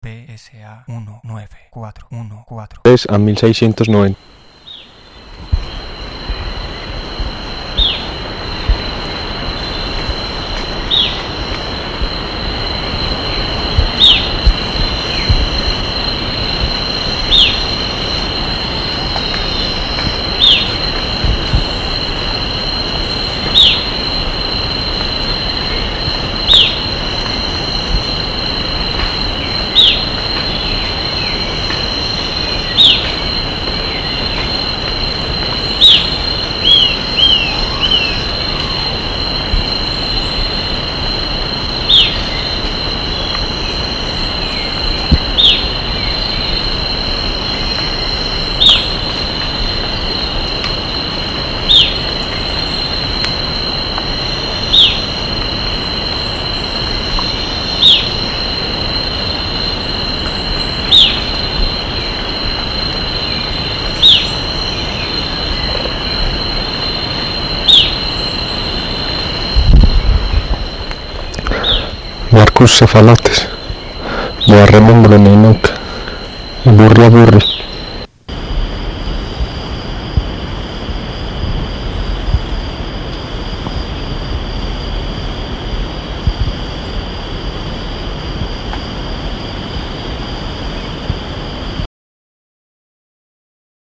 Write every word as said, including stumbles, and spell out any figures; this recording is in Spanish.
P S A uno nueve cuatro uno cuatro. tres a mil seiscientos noventa. Marcus cephalates, Boarremon bruneinuk, Burria burri.